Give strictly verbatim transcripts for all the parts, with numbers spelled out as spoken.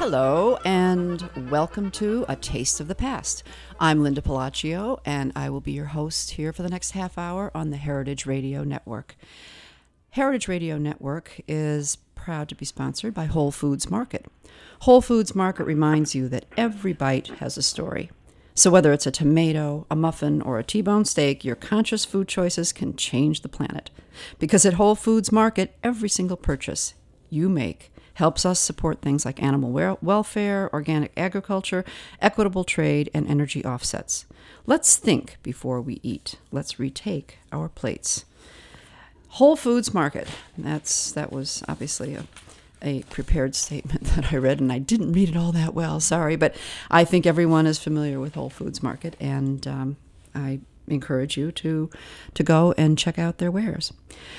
Hello, and welcome to A Taste of the Past. I'm Linda Palacio, and I will be your host here for the next half hour on the Heritage Radio Network. Heritage Radio Network is proud to be sponsored by Whole Foods Market. Whole Foods Market reminds you that every bite has a story. So whether it's a tomato, a muffin, or a T-bone steak, your conscious food choices can change the planet. Because at Whole Foods Market, every single purchase you make helps us support things like animal welfare, organic agriculture, equitable trade, and energy offsets. Let's think before we eat. Let's retake our plates. Whole Foods Market. That's that was obviously a, a prepared statement that I read, and I didn't read it all that well. Sorry, but I think everyone is familiar with Whole Foods Market, and um, I encourage you to to go and check out their wares.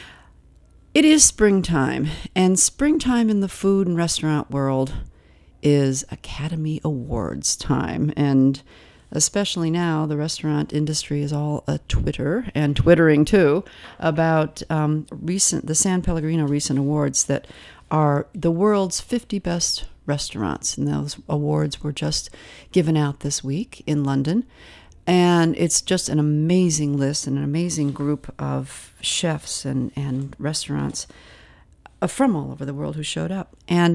It is springtime, and springtime in the food and restaurant world is Academy Awards time, and especially now, the restaurant industry is all a Twitter, and twittering too, about um, recent the San Pellegrino recent awards that are the world's fifty best restaurants, and those awards were just given out this week in London. And it's just an amazing list and an amazing group of chefs and, and restaurants from all over the world who showed up. And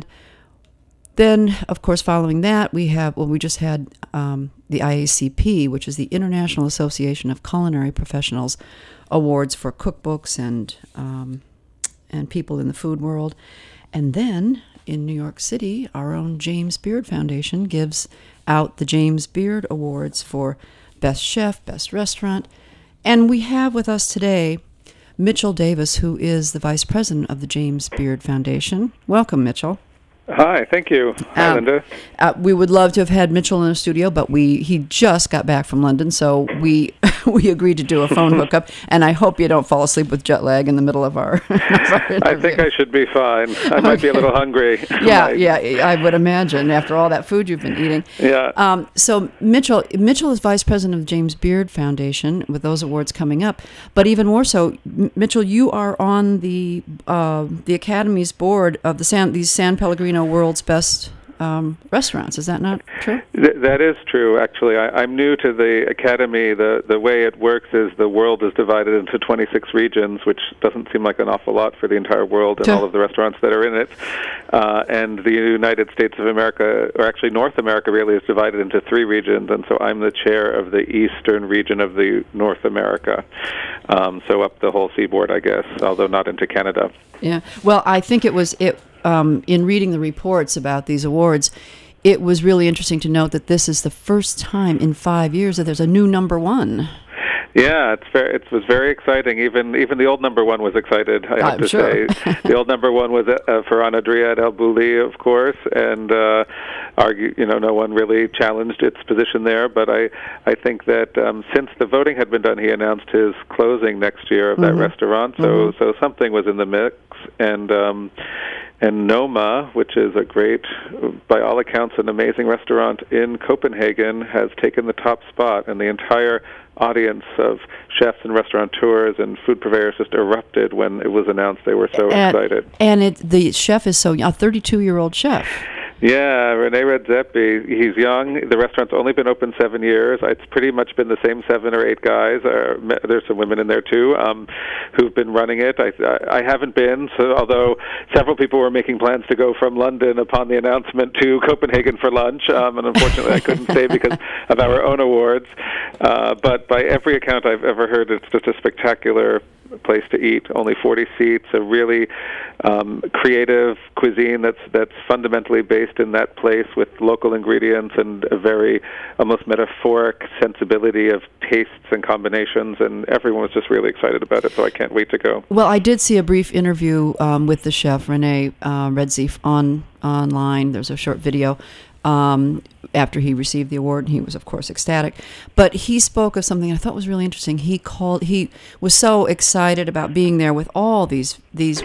then, of course, following that, we have, well, we just had um, the I A C P, which is the International Association of Culinary Professionals Awards for cookbooks and um, and people in the food world. And then in New York City, our own James Beard Foundation gives out the James Beard Awards for Best Chef, Best Restaurant. And we have with us today Mitchell Davis, who is the Vice President of the James Beard Foundation. Welcome, Mitchell. Hi, thank you. Hi, um, Linda. Uh, we would love to have had Mitchell in the studio, but we he just got back from London, so we we agreed to do a phone hookup, and I hope you don't fall asleep with jet lag in the middle of our, of our interview. I think I should be fine. I might okay. be a little hungry. Yeah, yeah, I would imagine, after all that food you've been eating. Yeah. Um, so Mitchell, Mitchell is Vice President of the James Beard Foundation, with those awards coming up, but even more so, Mitchell, you are on the uh, the Academy's board of the San, these San Pellegrino World's Best um, Restaurants. Is that not true? Th- that is true, actually. I, I'm new to the Academy. The, the way it works is the world is divided into twenty-six regions, which doesn't seem like an awful lot for the entire world and to- all of the restaurants that are in it. Uh, and the United States of America, or actually North America really, is divided into three regions, and so I'm the chair of the eastern region of the North America. Um, so up the whole seaboard, I guess, although not into Canada. Yeah. Well, I think it was... it. Um, in reading the reports about these awards, it was really interesting to note that this is the first time in five years that there's a new number one. Yeah, it's very, it was very exciting. Even even the old number one was excited, I have I'm to sure. say. The old number one was uh, Ferran Adrià El Bulli, of course, and uh, argue, you know, no one really challenged its position there. But I, I think that um, since the voting had been done, he announced his closing next year of mm-hmm. that restaurant. So mm-hmm. so something was in the mix, and. Um, And Noma, which is a great, by all accounts, an amazing restaurant in Copenhagen, has taken the top spot, and the entire audience of chefs and restaurateurs and food purveyors just erupted when it was announced. They were so and, excited. And it, the chef is so young, a thirty-two-year-old chef. Yeah, Rene Redzepi. He's young. The restaurant's only been open seven years. It's pretty much been the same seven or eight guys. Uh, there's some women in there too um, who've been running it. I, I haven't been, so although several people were making plans to go from London upon the announcement to Copenhagen for lunch, um, and unfortunately I couldn't stay because of our own awards. Uh, but by every account I've ever heard, it's just a spectacular place to eat. Only forty seats, a really um, creative cuisine that's that's fundamentally based in that place with local ingredients and a very almost metaphoric sensibility of tastes and combinations, and everyone was just really excited about it, so I can't wait to go. Well, I did see a brief interview um, with the chef, Rene uh, Redzepi, on online. There's a short video Um, after he received the award, and he was, of course, ecstatic. But he spoke of something I thought was really interesting. He called. He was so excited about being there with all these these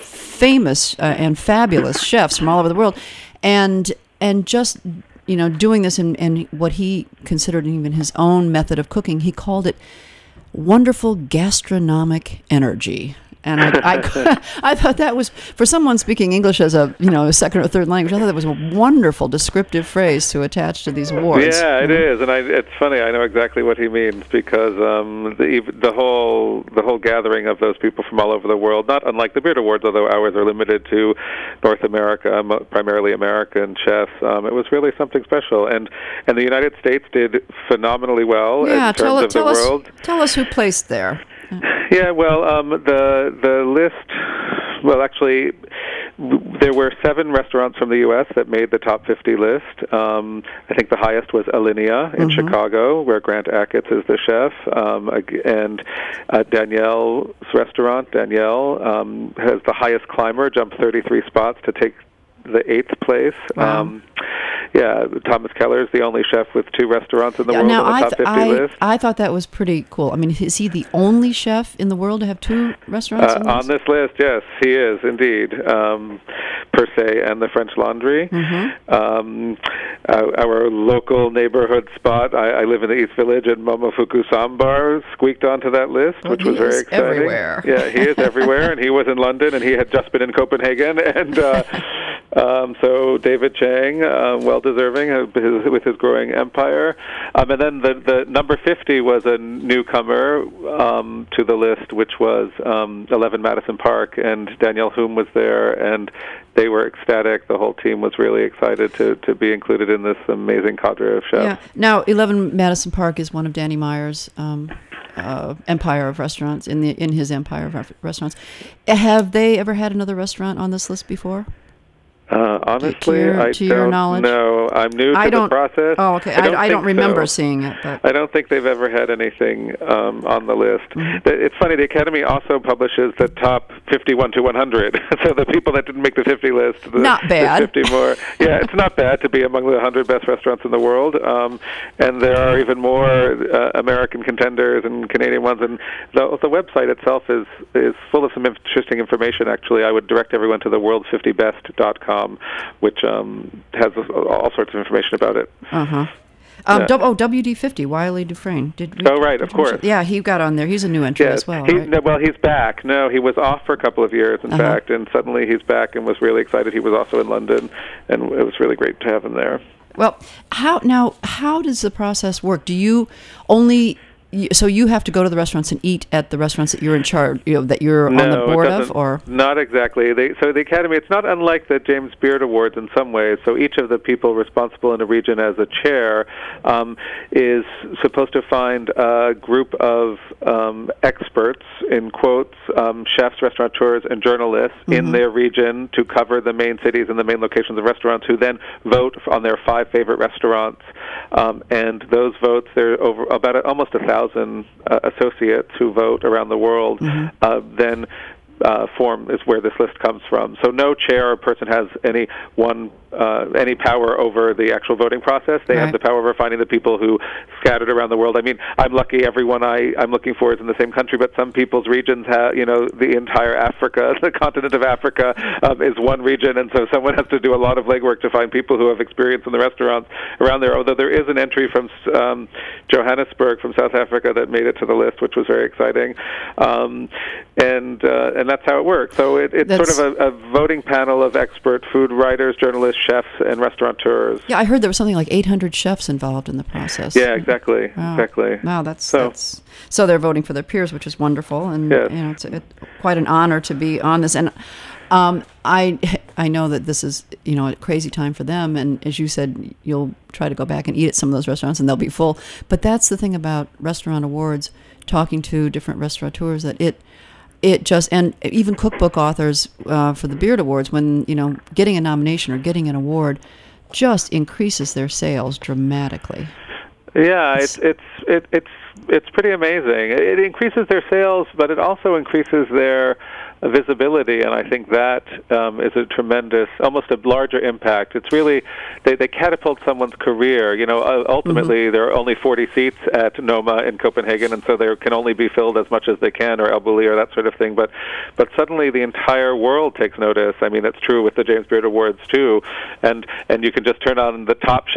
famous uh, and fabulous chefs from all over the world, and and just you know doing this in, in what he considered even his own method of cooking. He called it wonderful gastronomic energy. And I, I, I thought that was, for someone speaking English as a, you know, a second or third language, I thought that was a wonderful descriptive phrase to attach to these awards. Yeah, it mm-hmm. is, and I, it's funny. I know exactly what he means because um, the the whole the whole gathering of those people from all over the world, not unlike the Beard Awards, although ours are limited to North America, primarily American chefs. Um, it was really something special, and and the United States did phenomenally well yeah, in terms tell, of tell the us, world. Tell us who placed there. Yeah, well, um, the the list, well, actually, w- there were seven restaurants from the U S that made the top fifty list. Um, I think the highest was Alinea in mm-hmm. Chicago, where Grant Achatz is the chef, um, and uh, Danielle's restaurant, Danielle, um, has the highest climber, jumped thirty-three spots to take the eighth place. Wow. Um, yeah, Thomas Keller is the only chef with two restaurants in the yeah, world now on the I top th- fifty I, list. I thought that was pretty cool. I mean, is he the only chef in the world to have two restaurants Uh, in on this list, yes, he is indeed. Um, Per se and the French Laundry. Mm-hmm. Um, our, our local neighborhood spot, I, I live in the East Village, and Momofuku Sambar squeaked onto that list, well, which was very exciting. Everywhere. Yeah, he is everywhere, and he was in London, and he had just been in Copenhagen, and uh, um, so David Chang, uh, well-deserving of his, with his growing empire. Um, and then the, the number fifty was a newcomer um, to the list, which was um, eleven Madison Park, and Danielle Hume was there, and they were ecstatic. The whole team was really excited to, to be included in this amazing cadre of chefs. Yeah. Now, eleven Madison Park is one of Danny Meyer's um, uh, empire of restaurants, in the in his empire of restaurants. Have they ever had another restaurant on this list before? Uh, honestly, to your, I to don't your knowledge? know. I'm new to I the don't, process. Oh, okay. I don't, I, I don't remember so. seeing it. But I don't think they've ever had anything um, on the list. Mm-hmm. It's funny, the Academy also publishes the top fifty-one to one hundred. So the people that didn't make the fifty list, the, not bad. the fifty more. Yeah, it's not bad to be among the one hundred best restaurants in the world. Um, and there are even more uh, American contenders and Canadian ones. And the, the website itself is, is full of some interesting information, actually. I would direct everyone to the world fifty best dot com, which um, has all sorts of information about it. Uh-huh. Um, yeah. w- oh, W D fifty, Wiley Dufresne. Did we, oh, right, of course. Yeah, he got on there. He's a new entry yes. as well, he, right? no, well, he's back. No, he was off for a couple of years, in uh-huh. fact, and suddenly he's back and was really excited. He was also in London, and it was really great to have him there. Well, how now, how does the process work? Do you only... So you have to go to the restaurants and eat at the restaurants that you're in charge, you know, that you're no, on the board it of, or not exactly. They, so the Academy, it's not unlike the James Beard Awards in some ways. So each of the people responsible in a region as a chair um, is supposed to find a group of um, experts, in quotes, um, chefs, restaurateurs, and journalists mm-hmm. in their region to cover the main cities and the main locations of restaurants, who then vote on their five favorite restaurants. Um, and those votes, there are over about a, almost a thousand. Uh, associates who vote around the world, mm-hmm. uh, then uh, form is where this list comes from. So no chair or person has any one uh, any power over the actual voting process. They right. have the power over finding the people who scattered around the world. I mean, I'm lucky everyone I, I'm looking for is in the same country, but some people's regions have, you know, the entire Africa, the continent of Africa um, is one region, and so someone has to do a lot of legwork to find people who have experience in the restaurants around there, although there is an entry from um, Johannesburg, from South Africa, that made it to the list, which was very exciting. Um, and uh, and that's how it works. So it, it's that's, sort of a, a voting panel of expert food writers, journalists, chefs, and restaurateurs. Yeah, I heard there was something like eight hundred chefs involved in the process. Yeah, exactly, wow. exactly. Wow, that's so, that's so they're voting for their peers, which is wonderful, and yes. you know, it's it, quite an honor to be on this. And um, I I know that this is, you know, a crazy time for them, and as you said, you'll try to go back and eat at some of those restaurants, and they'll be full. But that's the thing about restaurant awards. Talking to different restaurateurs, that it. It just, and even cookbook authors uh, for the Beard Awards, when, you know, getting a nomination or getting an award just increases their sales dramatically. Yeah, it's it's it, it's it's pretty amazing. It increases their sales, but it also increases their visibility, and I think that um, is a tremendous, almost a larger impact. It's really, they, they catapult someone's career. You know, uh, ultimately, mm-hmm. there are only forty seats at Noma in Copenhagen, and so there can only be filled as much as they can, or El Bulli, or that sort of thing. But, but suddenly the entire world takes notice. I mean, that's true with the James Beard Awards too, and and you can just turn on the Top Chef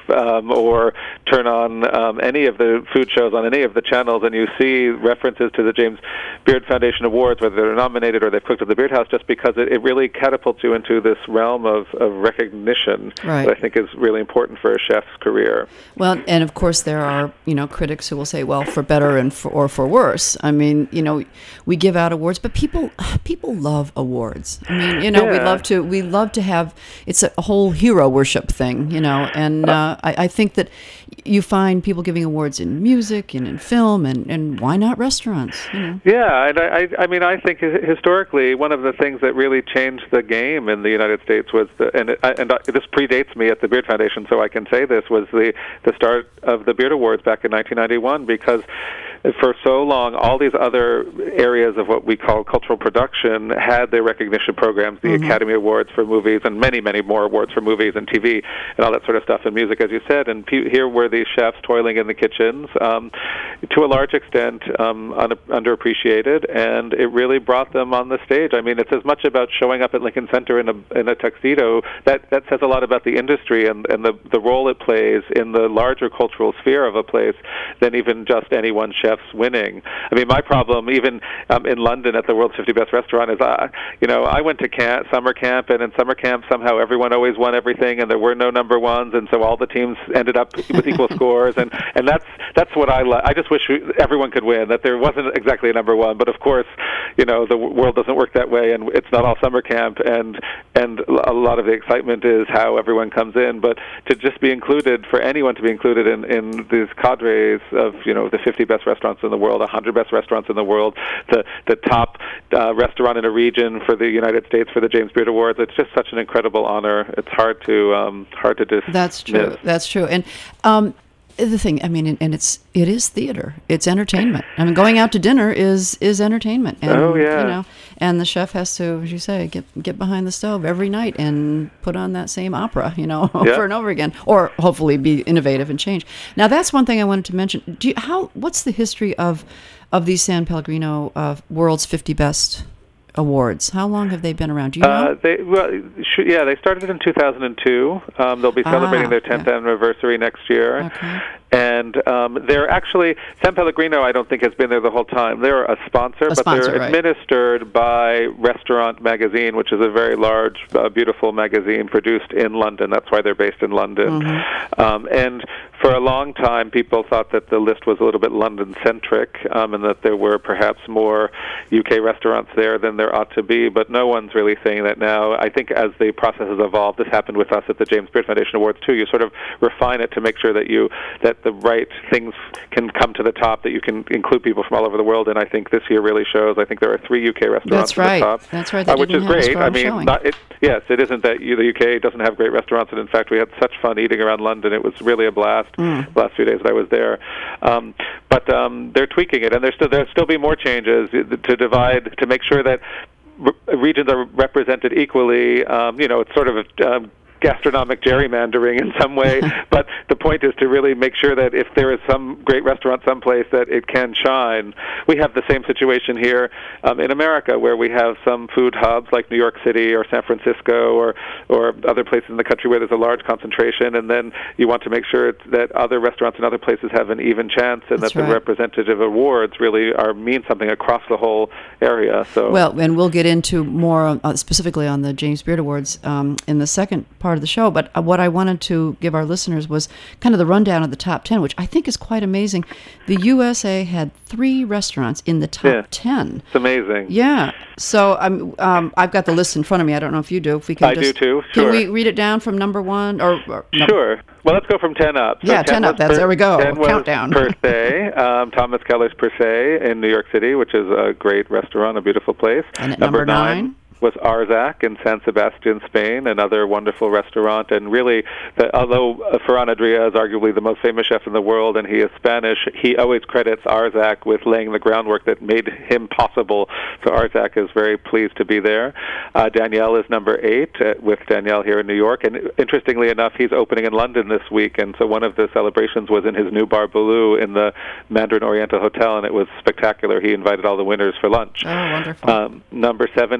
um, or turn on um, any of the food shows on any of the channels, and you see references to the James Beard Foundation Awards, whether they're nominated or they've cooked at the Beard House, just because it, it really catapults you into this realm of, of recognition right. that I think is really important for a chef's career. Well, and of course there are, you know, critics who will say, well, for better and for, or for worse. I mean, you know, we give out awards, but people people love awards. I mean, you know, yeah. we love to we love to have, it's a whole hero worship thing, you know, and uh, I, I think that you find people giving awards in music and in film, and, and why not restaurants? You know? Yeah, and I, I mean, I think historically one of the things that really changed the game in the United States was, the, and it, and this predates me at the Beard Foundation, so I can say this, was the the start of the Beard Awards back in nineteen ninety-one, because for so long, all these other areas of what we call cultural production had their recognition programs, the mm-hmm. Academy Awards for movies, and many, many more awards for movies and T V and all that sort of stuff, and music, as you said. And pe- here were these chefs toiling in the kitchens, um, to a large extent um, un- underappreciated, and it really brought them on the stage. I mean, it's as much about showing up at Lincoln Center in a in a tuxedo. That that says a lot about the industry and, and the, the role it plays in the larger cultural sphere of a place than even just any one chef's winning. I mean, my problem, even um, in London at the World's fifty Best Restaurant, is, uh, you know, I went to camp, summer camp, and in summer camp somehow everyone always won everything, and there were no number ones, and so all the teams ended up with equal scores, and, and that's that's what I like. I just wish everyone could win, that there wasn't exactly a number one, but of course, you know, the world doesn't work that way, and it's not all summer camp, and and a lot of the excitement is how everyone comes in, but to just be included, for anyone to be included in, in these cadres of, you know, the fifty best restaurants in the world, one hundred best restaurants in the world, the the top uh, restaurant in a region for the United States for the James Beard Awards, it's just such an incredible honor. It's hard to um, hard to dismiss. That's true. That's true. And um, the thing, I mean, and it's it is theater. It's entertainment. I mean, going out to dinner is is entertainment. And, oh yeah. You know, and the chef has to, as you say, get get behind the stove every night and put on that same opera, you know, over yeah. and over again, or hopefully be innovative and change. Now, that's one thing I wanted to mention. Do you, how? What's the history of of these San Pellegrino uh, World's fifty Best Awards? How long have they been around? Do you know? Uh, they, well, sh- yeah, they started in two thousand two. Um, they'll be celebrating ah, their tenth yeah. anniversary next year. Okay. And um, they're actually, San Pellegrino, I don't think, has been there the whole time. They're a sponsor, a but sponsor, they're right. administered by Restaurant Magazine, which is a very large, uh, beautiful magazine produced in London. That's why they're based in London. Mm-hmm. Um, and for a long time, people thought that the list was a little bit London-centric, um, and that there were perhaps more U K restaurants there than there ought to be, but no one's really saying that now. I think as the process has evolved, this happened with us at the James Beard Foundation Awards too, you sort of refine it to make sure that you that the right things can come to the top, that you can include people from all over the world, and I think this year really shows. I think there are three U K restaurants That's right. at the top. That's right. Uh, which is great. I mean, not, it, yes, it isn't that you, the U K doesn't have great restaurants, and in fact, we had such fun eating around London. It was really a blast mm. the last few days that I was there. Um, but um, they're tweaking it, and there's still there'll still be more changes to divide, to make sure that re- regions are represented equally. Um, you know, it's sort of a um, gastronomic gerrymandering in some way, but the point is to really make sure that if there is some great restaurant someplace, that it can shine. We have the same situation here um, in America, where we have some food hubs like New York City or San Francisco or or other places in the country where there's a large concentration, and then you want to make sure that other restaurants in other places have an even chance, and That's that right. the representative awards really are mean something across the whole area. So well, and we'll get into more uh, specifically on the James Beard Awards um, in the second part of the show, but uh, what I wanted to give our listeners was kind of the rundown of the top ten, which I think is quite amazing. The U S A had three restaurants in the top yeah. ten. It's amazing. Yeah. So um, um, I've got the list in front of me. I don't know if you do. If we can I just, do too. Sure. Can we read it down from number one? Or, or no. Sure. Well, let's go from ten up. So yeah, ten, ten up. That's, per, there we go. ten was Countdown. Per se, um, Thomas Keller's Per Se in New York City, which is a great restaurant, a beautiful place. And at number, number nine, nine was Arzac in San Sebastian, Spain, another wonderful restaurant. And really, the, although Ferran Adrià is arguably the most famous chef in the world, and he is Spanish, he always credits Arzac with laying the groundwork that made him possible. So Arzac is very pleased to be there. Uh, Danielle is number eight, uh, with Danielle here in New York. And interestingly enough, he's opening in London this week, and so one of the celebrations was in his new bar Boulou in the Mandarin Oriental Hotel, and it was spectacular. He invited all the winners for lunch. Oh, wonderful. Um, number seven is Alinea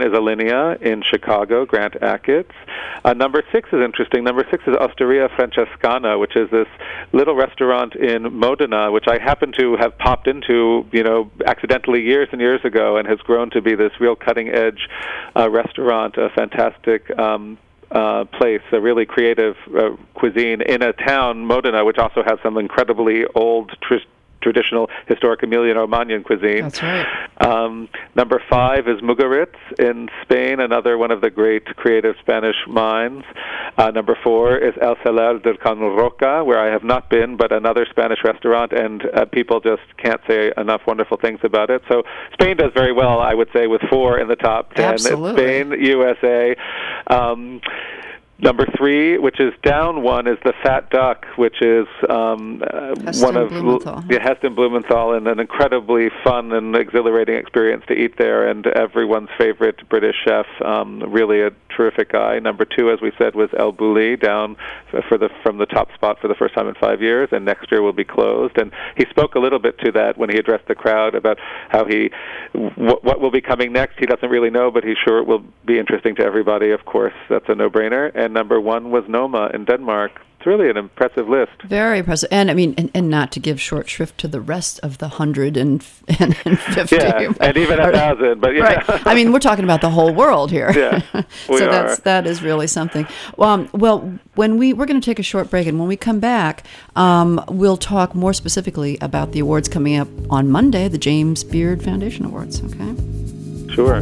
Magnolia in Chicago, Grant Achatz. Uh, number six is interesting. Number six is Osteria Francescana, which is this little restaurant in Modena, which I happen to have popped into, you know, accidentally years and years ago, and has grown to be this real cutting-edge uh, restaurant, a fantastic um, uh, place, a really creative uh, cuisine in a town, Modena, which also has some incredibly old tr- traditional historic Emiliano-Romagnan cuisine. That's right. Um, number five is Mugaritz in Spain, another one of the great creative Spanish minds. Uh, number four is El Salar del Can Roca, where I have not been, but another Spanish restaurant, and uh, people just can't say enough wonderful things about it. So Spain does very well, I would say, with four in the top ten. Absolutely. Spain, U S A. Um, Number three, which is down one, is the Fat Duck, which is um, uh, one of Blumenthal. yeah, Heston Blumenthal, and an incredibly fun and exhilarating experience to eat there, and everyone's favorite British chef, um, really a terrific guy. Number two, as we said, was El Bulli, down for the from the top spot for the first time in five years, and next year will be closed. And he spoke a little bit to that when he addressed the crowd about how he w- what will be coming next. He doesn't really know, but he's sure it will be interesting to everybody. Of course, that's a no-brainer. And number one was Noma in Denmark. It's really an impressive list. Very impressive. And I mean, and, and not to give short shrift to the rest of the hundred and, and, and fifty. Yeah, and even a thousand, but yeah. Right. I mean, we're talking about the whole world here. Yeah, we so are. that's, that is really something. Um, well, when we, we're going to take a short break, and when we come back, um, we'll talk more specifically about the awards coming up on Monday, the James Beard Foundation Awards, okay? Sure.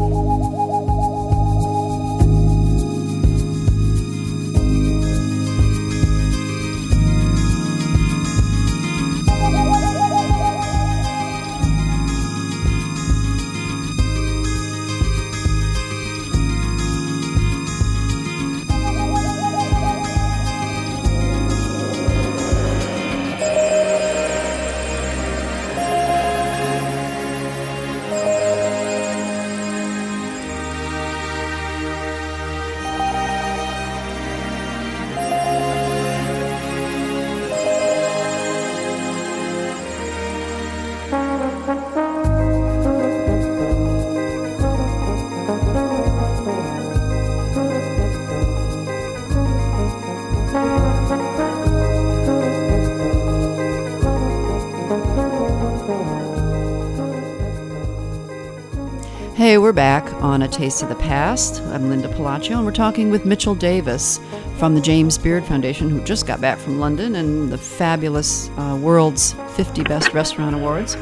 Hey, we're back on A Taste of the Past. I'm Linda Palacio, and we're talking with Mitchell Davis from the James Beard Foundation, who just got back from London and the fabulous uh, World's fifty Best Restaurant Awards.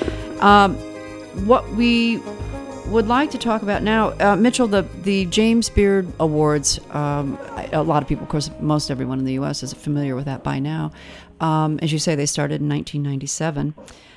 Um, what we would like to talk about now, uh, Mitchell, the, the James Beard Awards, um, a lot of people, of course, most everyone in the U S is familiar with that by now. Um, as you say, they started in nineteen ninety-seven.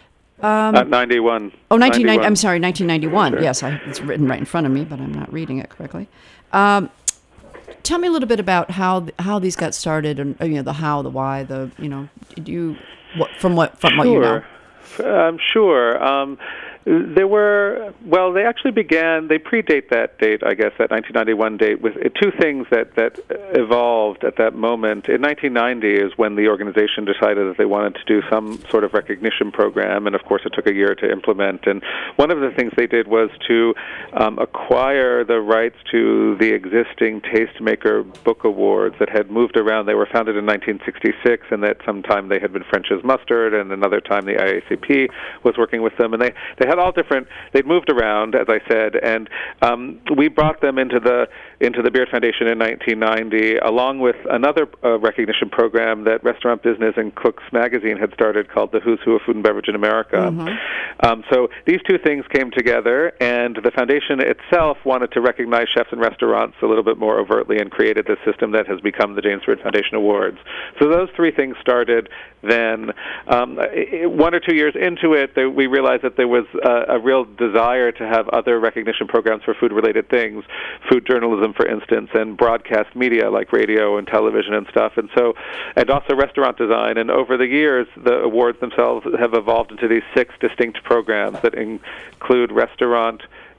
Um, uh, ninety-one. Oh, nineteen ninety. ninety-one. I'm sorry, nineteen ninety-one. Sure. Yes, I, it's written right in front of me, but I'm not reading it correctly. Um, tell me a little bit about how how these got started, and you know the how, the why, the you know, do you what from what from what you know. Sure, um, sure. Um, there were well, they actually began. They predate that date, I guess, that nineteen ninety-one date, with two things that that evolved at that moment. In nineteen ninety is when the organization decided that they wanted to do some sort of recognition program, and of course it took a year to implement. And one of the things they did was to um, acquire the rights to the existing Tastemaker Book Awards that had moved around. They were founded in nineteen sixty-six, and that sometime they had been French's Mustard, and another time the I A C P was working with them, and they they had all different. They'd moved around, as I said, and um, we brought them into the into the Beard Foundation in nineteen ninety, along with another uh, recognition program that Restaurant Business and Cooks Magazine had started, called the Who's Who of Food and Beverage in America. Mm-hmm. Um, so these two things came together, and the foundation itself wanted to recognize chefs and restaurants a little bit more overtly, and created this system that has become the James Beard Foundation Awards. So those three things started then. Um, one or two years into it, they, we realized that there was a, a real desire to have other recognition programs for food-related things, food journalism, for instance, and broadcast media like radio and television and stuff, and so, and also restaurant design. And over the years, the awards themselves have evolved into these six distinct programs that include restaurant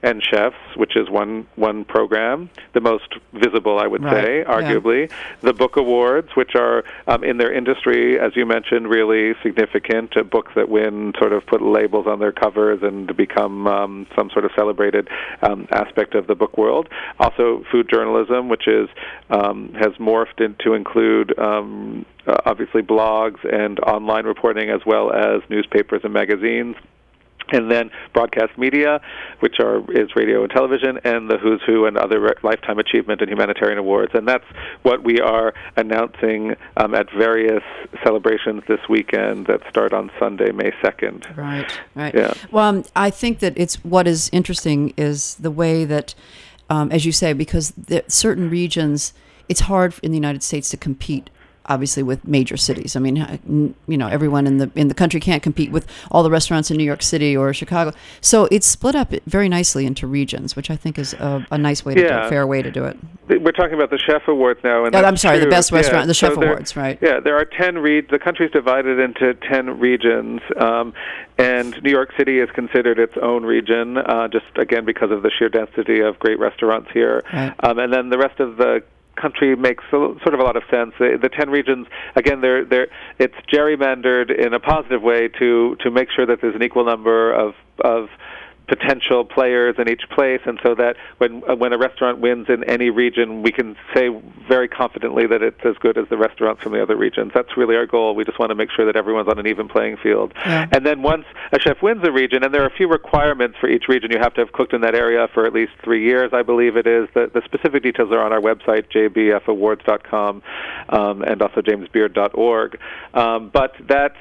and Chefs, which is one one program, the most visible, I would right. say, arguably. Yeah. The Book Awards, which are um, in their industry, as you mentioned, really significant. Uh, books that win sort of put labels on their covers and become um, some sort of celebrated um, aspect of the book world. Also, food journalism, which is um, has morphed into include um, uh, obviously blogs and online reporting, as well as newspapers and magazines. And then broadcast media, which are is radio and television, and the Who's Who and other re- lifetime achievement and humanitarian awards. And that's what we are announcing um, at various celebrations this weekend that start on Sunday, May second. Right, right. Yeah. Well, um, I think that it's what is interesting is the way that, um, as you say, because the, certain regions, it's hard in the United States to compete obviously with major cities. I mean, you know, everyone in the in the country can't compete with all the restaurants in New York City or Chicago. So it's split up very nicely into regions, which I think is a, a nice way to yeah. do it, a fair way to do it. We're talking about the Chef Awards now. And oh, I'm sorry, true. the best restaurant, yeah. the Chef so there, Awards, right. Yeah, there are ten regions. The country's divided into ten regions, um, and New York City is considered its own region, uh, just, again, because of the sheer density of great restaurants here. Right. Um, and then the rest of the country makes a, sort of a lot of sense. The, the ten regions, again, they're they're it's gerrymandered in a positive way to to make sure that there's an equal number of of potential players in each place, and so that when uh, when a restaurant wins in any region, we can say very confidently that it's as good as the restaurants from the other regions. That's really our goal. We just want to make sure that everyone's on an even playing field. Yeah. And then once a chef wins a region, and there are a few requirements for each region, you have to have cooked in that area for at least three years, I believe it is. The, the specific details are on our website, j b f awards dot com, um, and also james beard dot org. Um, but that's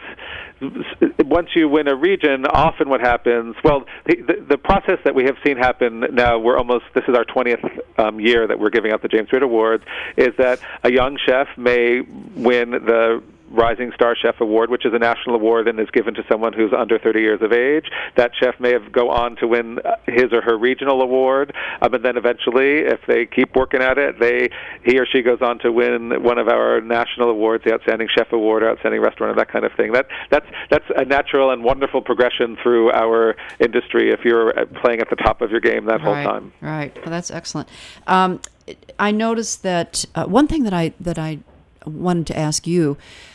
once you win a region, often what happens, well, the, the, the process that we have seen happen now, we're almost, this is our twentieth um, year that we're giving out the James Beard Awards, is that a young chef may win the Rising Star Chef Award, which is a national award and is given to someone who's under thirty years of age. That chef may have go on to win his or her regional award, um, and then eventually, if they keep working at it, they he or she goes on to win one of our national awards, the Outstanding Chef Award, or Outstanding Restaurant, or that kind of thing. That that's that's a natural and wonderful progression through our industry if you're playing at the top of your game that whole right, time. Right. Well, that's excellent. Um, I noticed that uh, one thing that I that I wanted to ask you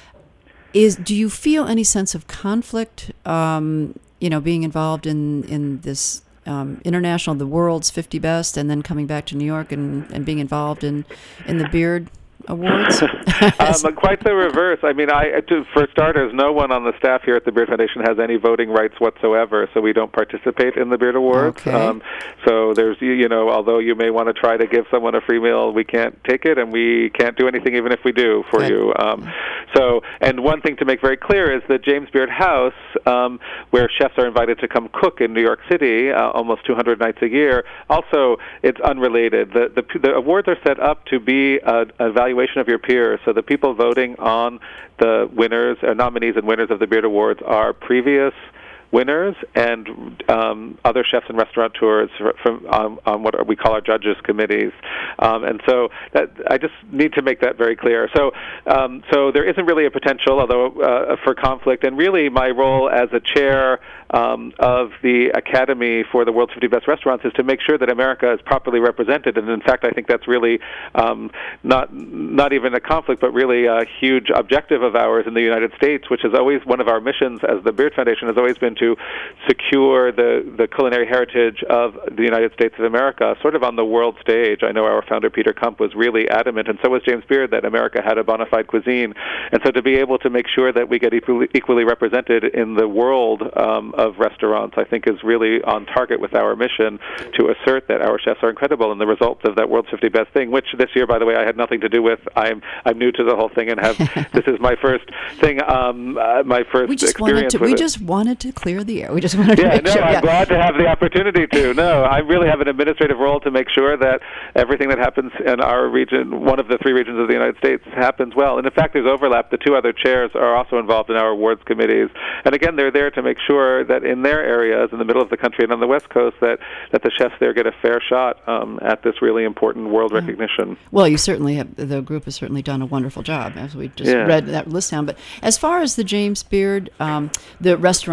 is, do you feel any sense of conflict, um, you know, being involved in, in this um, international, the world's fifty best, and then coming back to New York and, and being involved in, in the Beard Awards? um, quite the reverse. I mean, I to, for starters, no one on the staff here at the Beard Foundation has any voting rights whatsoever, so we don't participate in the Beard Awards. Okay. Um, so there's, you, you know, although you may want to try to give someone a free meal, we can't take it, and we can't do anything even if we do for Good. you. Um, so, and one thing to make very clear is the James Beard House, um, where chefs are invited to come cook in New York City, uh, almost two hundred nights a year. Also, it's unrelated. The the, the awards are set up to be a, a evaluation of your peers. So the people voting on the winners, or nominees and winners of the Beard Awards, are previous winners and um, other chefs and restaurateurs from um, on what we call our judges committees, um, and so that, I just need to make that very clear. So, um, so there isn't really a potential, although uh, for conflict. And really, my role as a chair um, of the Academy for the World's fifty Best Restaurants is to make sure that America is properly represented. And in fact, I think that's really um, not not even a conflict, but really a huge objective of ours in the United States, which is always one of our missions as the Beard Foundation has always been to secure the, the culinary heritage of the United States of America, sort of on the world stage. I know our founder, Peter Kump, was really adamant, and so was James Beard, that America had a bona fide cuisine. And so to be able to make sure that we get equally, equally represented in the world um, of restaurants, I think is really on target with our mission to assert that our chefs are incredible and the results of that World's fifty Best thing, which this year, by the way, I had nothing to do with. I'm I'm new to the whole thing and have this is my first thing, um, uh, my first we just experience wanted to, with We it. just wanted to clear the air. We just wanted to yeah, make no, sure. I'm yeah. glad to have the opportunity to. No, I really have an administrative role to make sure that everything that happens in our region, one of the three regions of the United States, happens well. And in fact, there's overlap. The two other chairs are also involved in our awards committees. And again, they're there to make sure that in their areas, in the middle of the country and on the West Coast, that, that the chefs there get a fair shot um, at this really important world yeah. recognition. Well, you certainly have, the group has certainly done a wonderful job, as we just yeah. read that list down. But as far as the James Beard, um, the restaurant and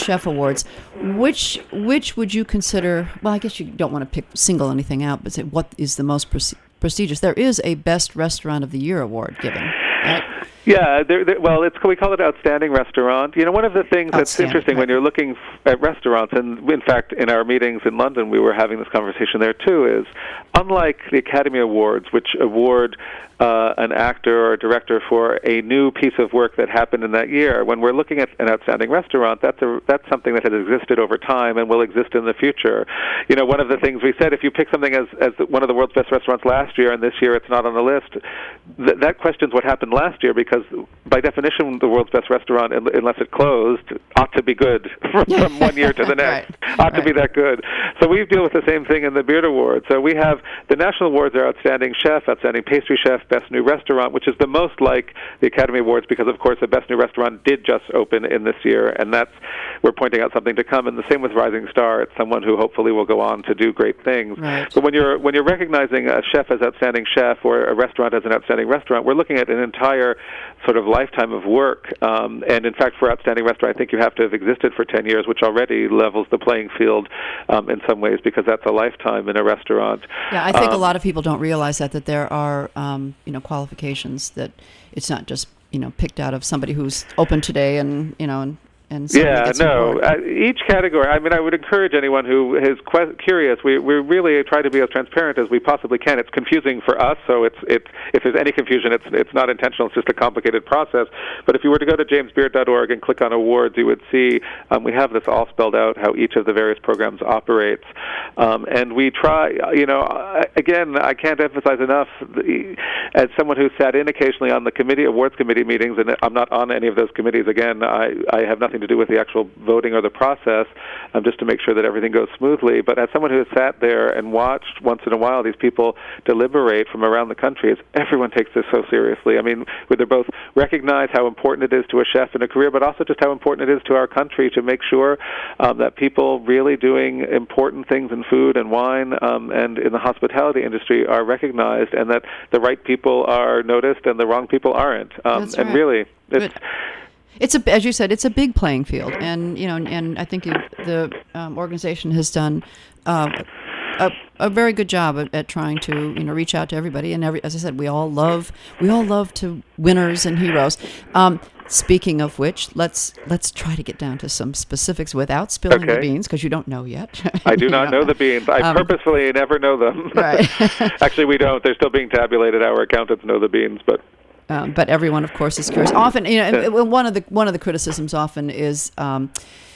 chef awards, which which would you consider? Well, I guess you don't want to pick single anything out, but say what is the most pre- prestigious? There is a Best Restaurant of the Year award given, right? Yeah, they're, they're, well, it's we call it Outstanding Restaurant. You know, one of the things that's interesting right. when you're looking f- at restaurants, and in fact, in our meetings in London, we were having this conversation there too, is unlike the Academy Awards, which award uh, an actor or a director for a new piece of work that happened in that year, when we're looking at an outstanding restaurant, that's a, that's something that has existed over time and will exist in the future. You know, one of the things we said, if you pick something as as one of the world's best restaurants last year, and this year it's not on the list, th- that questions what happened last year, because by definition, the world's best restaurant, unless it closed, ought to be good from one year to the next. right. Ought right. to be that good. So we deal with the same thing in the Beard Awards. So we have the national awards are Outstanding Chef, Outstanding Pastry Chef, Best New Restaurant, which is the most like the Academy Awards because, of course, the Best New Restaurant did just open in this year, and that's we're pointing out something to come. And the same with Rising Star. It's someone who hopefully will go on to do great things. Right. But when you're when you're recognizing a chef as outstanding chef or a restaurant as an outstanding restaurant, we're looking at an entire sort of lifetime of work. Um, and in fact, for outstanding restaurant, I think you have to have existed for ten years, which already levels the playing field um, in some ways, because that's a lifetime in a restaurant. Yeah, I think um, a lot of people don't realize that that there are um, you know qualifications, that it's not just you know picked out of somebody who's open today and you know and. And yeah, no. Uh, each category. I mean, I would encourage anyone who is que- curious. We we really try to be as transparent as we possibly can. It's confusing for us, so it's it's if there's any confusion, it's it's not intentional. It's just a complicated process. But if you were to go to james beard dot org and click on awards, you would see um, we have this all spelled out how each of the various programs operates. Um, and we try. You know, again, I can't emphasize enough. The, as someone who sat in occasionally on the committee awards committee meetings, and I'm not on any of those committees. Again, I I have nothing to do with the actual voting or the process, um, just to make sure that everything goes smoothly. But as someone who has sat there and watched once in a while these people deliberate from around the country, it's, everyone takes this so seriously. I mean, they both recognize how important it is to a chef in a career, but also just how important it is to our country to make sure um, that people really doing important things in food and wine um, and in the hospitality industry are recognized, and that the right people are noticed and the wrong people aren't. Um, That's and right. really, it's... Good. It's a, as you said, it's a big playing field, and you know, and I think you, the um, organization has done uh, a, a very good job at, at trying to you know reach out to everybody. And every, as I said, we all love we all love to winners and heroes. Um, speaking of which, let's let's try to get down to some specifics without spilling Okay. the beans, because you don't know yet. I do not know. know the beans. I Um, purposefully never know them. Right. Actually, we don't. They're still being tabulated. Our accountants know the beans, but... Um, but everyone, of course, is curious. Often, you know, one of the one of the criticisms often is um,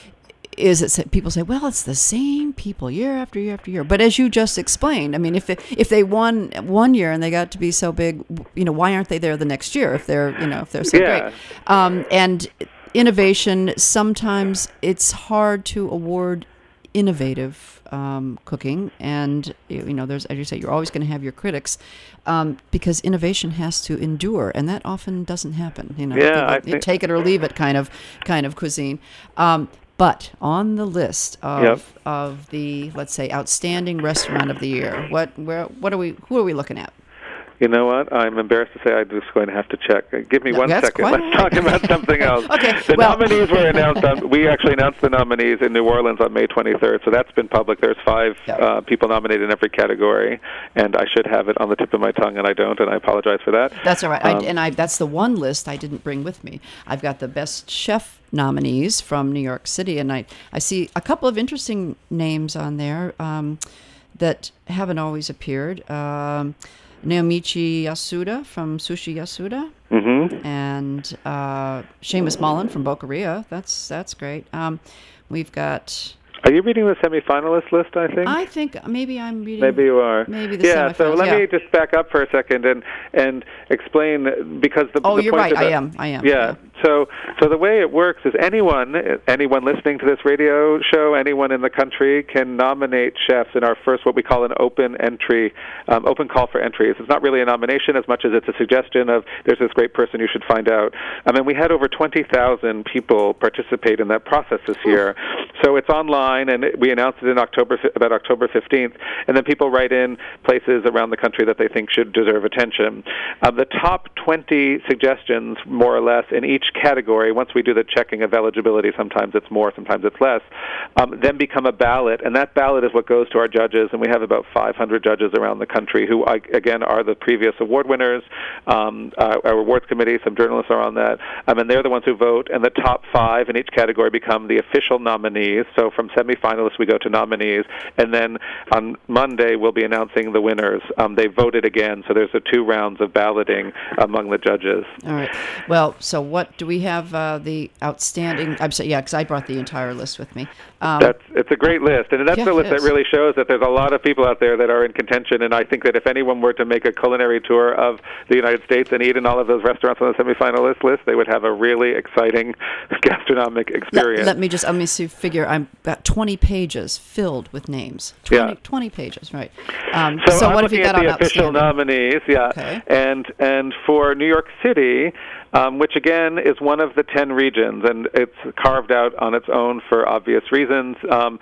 is that people say, "Well, it's the same people year after year after year." But as you just explained, I mean, if it, if they won one year and they got to be so big, you know, why aren't they there the next year if they're you know if they're so Yeah. great? Um, and innovation, sometimes it's hard to award innovative um, cooking, and you know, there's, as you say, you're always going to have your critics, um, because innovation has to endure, and that often doesn't happen. You know, Yeah, the, I the think- take it or leave it kind of kind of cuisine. Um, but on the list of Yep. of the, let's say, outstanding restaurant of the year, what where what are we who are we looking at? You know what? I'm embarrassed to say I'm just going to have to check. Uh, Give me No, one that's second. quite Let's all talk right. about something else. Okay, The well- nominees were announced on, we actually announced the nominees in New Orleans on May twenty-third, so that's been public. There's five Yeah. uh, people nominated in every category, and I should have it on the tip of my tongue, and I don't, and I apologize for that. That's all right. Um, I, and I that's the one list I didn't bring with me. I've got the best chef nominees from New York City, and I, I see a couple of interesting names on there um, that haven't always appeared. Um, Naomichi Yasuda from Sushi Yasuda, Mm-hmm. and uh, Seamus Mullen from Boqueria. That's that's great. Um, we've got. Are you reading the semifinalist list, I think? I think maybe I'm reading. Maybe you are. Maybe the yeah. So semifinals, let yeah. me just back up for a second and and explain, because the Oh, the you're point right. I about- am. I am. Yeah. So so the way it works is anyone anyone listening to this radio show, anyone in the country can nominate chefs in our first what we call an open entry, um, open call for entries. It's not really a nomination as much as it's a suggestion of there's this great person you should find out. I mean, we had over twenty thousand people participate in that process this year. So it's online, and it, we announced it in October about October fifteenth, and then people write in places around the country that they think should deserve attention. Um, the top twenty suggestions, more or less, in each category, once we do the checking of eligibility, sometimes it's more, sometimes it's less, um, then become a ballot, and that ballot is what goes to our judges, and we have about five hundred judges around the country who, again, are the previous award winners. Um, uh, our awards committee, some journalists are on that, um, and they're the ones who vote, and the top five in each category become the official nominees. So from semifinalists, we go to nominees, and then on Monday, we'll be announcing the winners. Um, they voted again, so there's a two rounds of balloting among the judges. All right. Well, so what do we have uh, the outstanding, I'm sorry, yeah, because I brought the entire list with me. Um, that's it's a great list, and that's yeah, the list that really shows that there's a lot of people out there that are in contention, and I think that if anyone were to make a culinary tour of the United States and eat in all of those restaurants on the semifinalist list, they would have a really exciting gastronomic experience. Let, let me just, let me see, figure, I'm got twenty pages filled with names. twenty, yeah. twenty pages, right. Um, so, so I'm what have you looking got at the on official nominees, yeah, okay. and and for New York City, um, which again is one of the ten regions, and it's carved out on its own for obvious reasons. Um,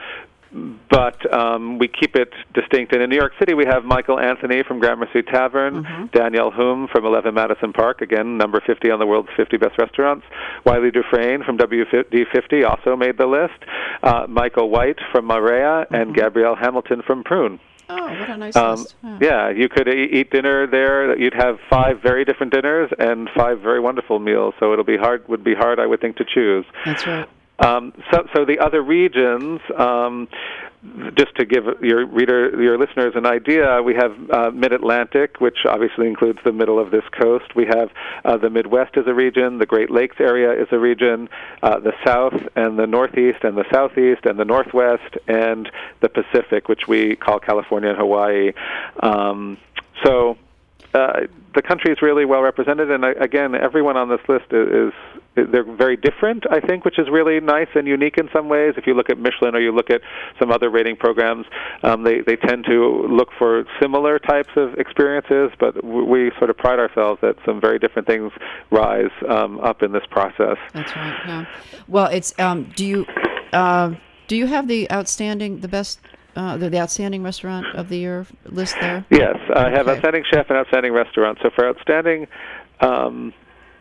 But um, we keep it distinct. And in New York City, we have Michael Anthony from Gramercy Tavern, mm-hmm. Danielle Hume from eleven Madison Park, again, number fifty on the world's fifty best restaurants. Wiley Dufresne from W D fifty also made the list. Uh, Michael White from Marea, mm-hmm. and Gabrielle Hamilton from Prune. Oh, what a nice um, list. Oh. Yeah, you could e- eat dinner there. You'd have five very different dinners and five very wonderful meals. So it'll be hard, would be hard, I would think, to choose. That's right. Um, so, so the other regions, um, just to give your reader, your listeners an idea, we have uh, Mid-Atlantic, which obviously includes the middle of this coast. We have uh, the Midwest as a region, the Great Lakes area is a region, uh, the South and the Northeast and the Southeast and the Northwest, and the Pacific, which we call California and Hawaii. Um, so uh, the country is really well represented, and uh, again, everyone on this list is, is they're very different, I think, which is really nice and unique in some ways. If you look at Michelin or you look at some other rating programs, um, they, they tend to look for similar types of experiences, but w- we sort of pride ourselves that some very different things rise um, up in this process. That's right, yeah. Well, it's, um, do you, uh, do you have the outstanding, the best, uh, the, the outstanding restaurant of the year list there? Yes, I have okay. outstanding chef and outstanding restaurant. So for outstanding, um,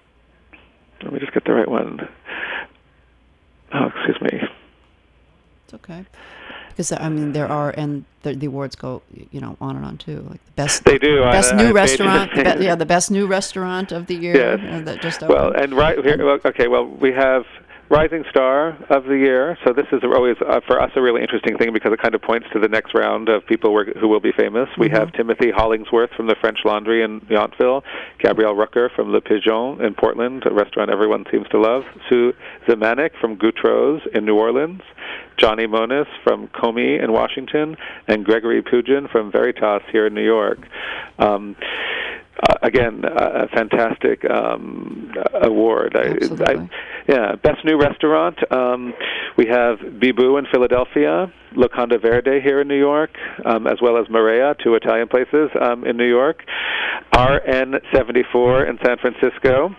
let me just get the right one. Oh, excuse me. It's okay. Because, I mean, there are, and the, the awards go, you know, on and on, too. Like the best, they do. Best I, new I restaurant, the be, yeah, the best new restaurant of the year. Yes. Uh, that just opened. Well, and right here, well, okay, well, we have Rising Star of the Year. So this is always, uh, for us, a really interesting thing because it kind of points to the next round of people who will be famous. We mm-hmm. have Timothy Hollingsworth from the French Laundry in Yountville, Gabrielle Rucker from Le Pigeon in Portland, a restaurant everyone seems to love, Sue Zemanek from Goutreau's in New Orleans, Johnny Moniz from Comey in Washington, and Gregory Pugin from Veritas here in New York. Um, Uh, again, uh, a fantastic um, award. Absolutely. I, I, yeah, best new restaurant. Um, we have Bibu in Philadelphia, Locanda Verde here in New York, um, as well as Marea, two Italian places um, in New York. R N seventy-four in San Francisco.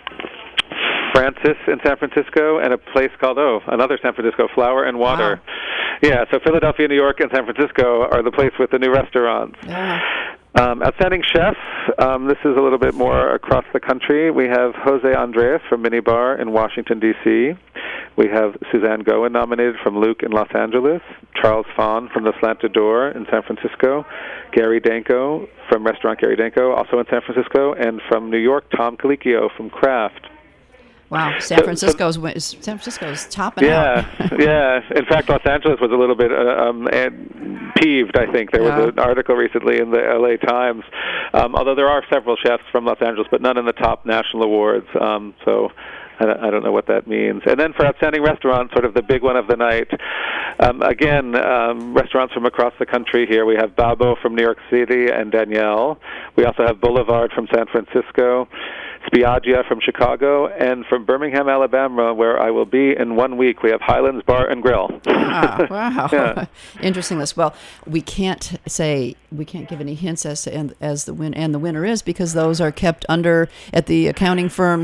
Francis in San Francisco, and a place called, oh, another San Francisco, Flour and Water. Wow. Yeah, so Philadelphia, New York, and San Francisco are the place with the new restaurants. Yeah. Um, outstanding chef, um, this is a little bit more across the country. We have Jose Andres from Minibar in Washington, D C We have Suzanne Goen nominated from Luke in Los Angeles, Charles Fawn from the Slanted Door in San Francisco, Gary Danko from Restaurant Gary Danko, also in San Francisco, and from New York, Tom Colicchio from Kraft. Wow, San Francisco's so, so, San Francisco's topping yeah, out. yeah. In fact, Los Angeles was a little bit uh, um, peeved, I think. There yeah. was an article recently in the L A Times, um, although there are several chefs from Los Angeles, but none in the top national awards. Um, so I don't, I don't know what that means. And then for outstanding restaurant, sort of the big one of the night, um, again, um, restaurants from across the country here. We have Babo from New York City and Danielle. We also have Boulevard from San Francisco, Spiaggia from Chicago, and from Birmingham, Alabama, where I will be in one week, we have Highlands Bar and Grill. Wow, wow. Yeah. Interesting list. Well, we can't say, we can't give any hints as to and, as the win and the winner is because those are kept under at the accounting firms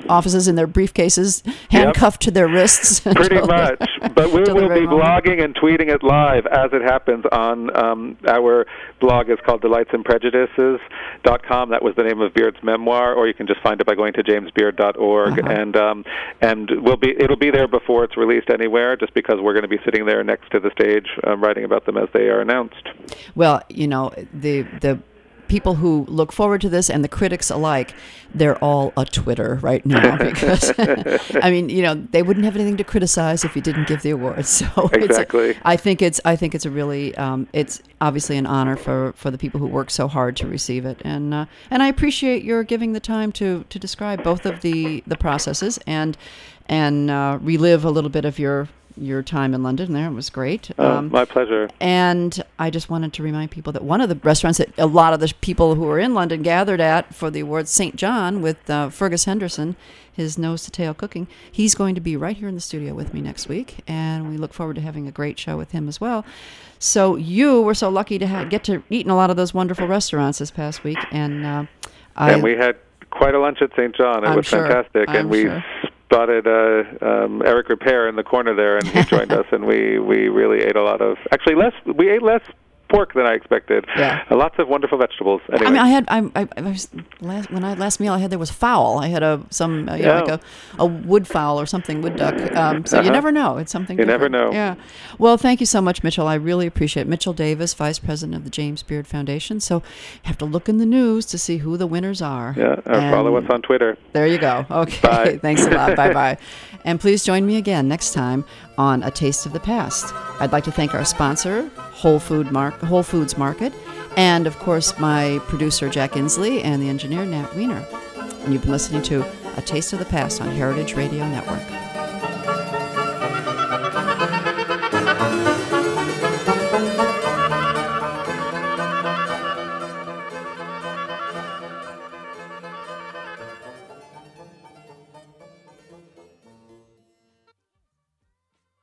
offices in their briefcases, handcuffed yep. to their wrists. Pretty much. But we will be blogging and tweeting it live as it happens on um, our blog. Is called delights and prejudices dot com. That was the name of Beard's memoir, or you can just find it by going to james beard dot org. Uh-huh. And um, and we'll be it'll be there before it's released anywhere, just because we're going to be sitting there next to the stage um, writing about them as they are announced. Well, you know, the the people who look forward to this and the critics alike, they're all a Twitter right now because, I mean, you know, they wouldn't have anything to criticize if you didn't give the awards. So exactly. It's a, I think it's I think it's a really um, it's obviously an honor for, for the people who work so hard to receive it, and uh, and I appreciate your giving the time to to describe both of the, the processes and and uh, relive a little bit of your. your time in London there. It was great. Oh, um, my pleasure. And I just wanted to remind people that one of the restaurants that a lot of the people who were in London gathered at for the awards, Saint John, with uh, Fergus Henderson, his nose to tail cooking, he's going to be right here in the studio with me next week, and we look forward to having a great show with him as well. So you were so lucky to ha- get to eat in a lot of those wonderful restaurants this past week, and uh, I, and we had quite a lunch at Saint John. It I'm was sure, fantastic, I'm and we sure. spotted uh, um, Eric Repair in the corner there, and he joined us, and we, we really ate a lot of, actually less, we ate less pork than I expected. Yeah. Uh, lots of wonderful vegetables. Anyway. I mean, I had, I, I, I was, last, when I, last meal I had there was fowl. I had a, some, uh, you know, yeah. like a, a wood fowl or something, wood duck. Um, so uh-huh. you never know. It's something You different. never know. Yeah. Well, thank you so much, Mitchell. I really appreciate it. Mitchell Davis, Vice President of the James Beard Foundation. So you have to look in the news to see who the winners are. Yeah, or and follow us on Twitter. There you go. Okay. Bye. Thanks a lot. Bye-bye. And please join me again next time on A Taste of the Past. I'd like to thank our sponsor, Whole Food Mar- Whole Foods Market, and, of course, my producer, Jack Inslee, and the engineer, Nat Wiener. And you've been listening to A Taste of the Past on Heritage Radio Network.